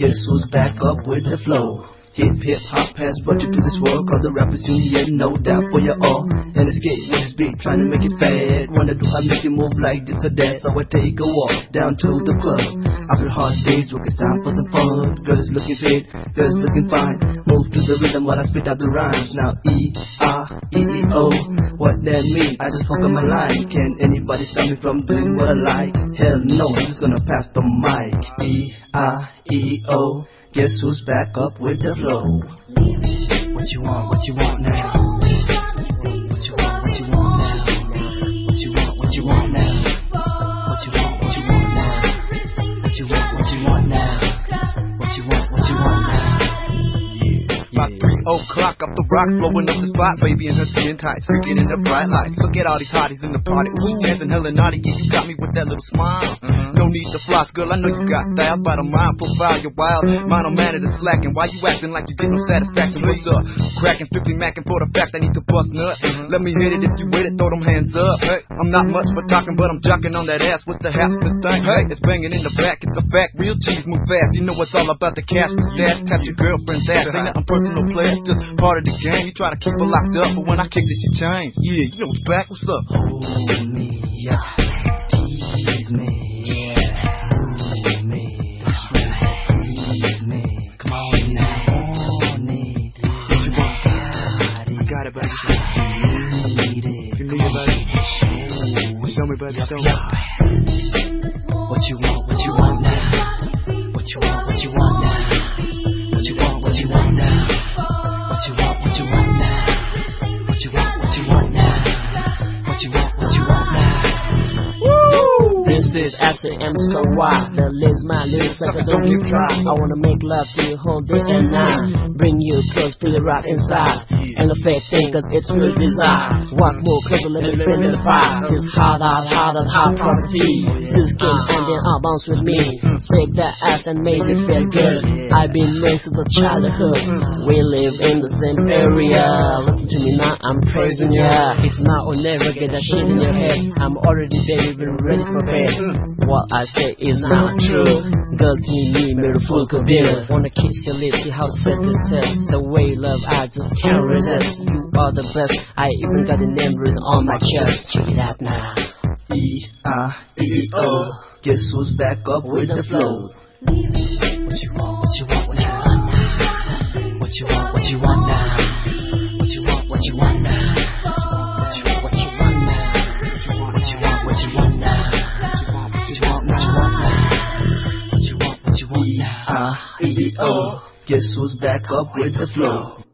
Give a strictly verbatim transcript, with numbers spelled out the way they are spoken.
Guess who's back up with the flow? Hip hip hop has brought you to this world called the Rappers Union, no doubt for you all. And escape with this beat, trying to make it fat. Wonder do I make you move like this or that? So I take a walk down to the club. After hard days, work, it's time for some fun. Girls looking fit, girls looking fine. Move to the rhythm while I spit out the rhymes. Now E R E E O, what that mean? I just fuck up my line. Can anybody stop me from doing what I like? Hell no, I'm just gonna pass the mic. E R E E O. Guess who's back up with the flow? What you want, what you want now? What you want, what you want now? What you want, what you want now? What you want, what you want now? What you want, what you want now? What you want, what you want now? About three o'clock up the rock, blowing up the spot, baby in her skin tight, freaking in the bright lights. Look at all these hotties in the party, ooh, she dancing hella naughty, yeah, you got me with that little smile. Mm-hmm. No need to floss, girl, I know you got style, by the mind profile, you're wild, mind on man it is slacking. Why you acting like you get no satisfaction? What's up? Cracking, strictly macking for the fact I need to bust nut. Mm-hmm. Let me hit it if you with it, throw them hands up. Hey, I'm not much for talking, but I'm jocking on that ass. What's the haps this thing? Hey, it's banging in the back, it's a fact, real cheese move fast. You know it's all about the cash, the stash, tap your girlfriend's ass. Ain't nothing personal, play, it's just part of the game. You try to keep her locked up, but when I kick this, she change. Yeah, you know what's back, what's up? Hold me, yeah, tease me, yeah, move me, please me. Come on now, on it. What you want, got it, got it, baby. You need it, you need it, baby. Show me, baby, show me. What you want, what you want now? What you want, what you want now? What you want, what you want now? What you want, what you want now? What you want, what you want now? What you want, what you want now? Woo! This is S A M Square Y. The Liz, my lyrics like a don't you try. I wanna make love to you whole day and night. Bring you close, feel it right inside. And the fake thing, cause it's real desire. Walk more closer, let me feel the fire. She's hard, hard, hard, and hard property. Still skin and then I'll bounce with me. Shake that ass and make it feel good. I've been raised since the childhood. We live in the same area. Listen to me now, I'm praising ya. It's now or never, get that shit in your head. I'm already baby, been ready for bed. What I say is not true. Girls need me, beautiful kabir. Wanna kiss your lips, see how set the test. The way love, I just can't resist. You are the best. I even got a name written on my chest. Check it out now. E R E E O. Guess who's back up with the flow? What you want, what you want, what you want now? What you want, what you want now? What you want, what you want now? What you want, what you want now? What you want, what you want now? What you want, what you want now? What you want, what you want now? E R E E O. Guess who's back up with the flow?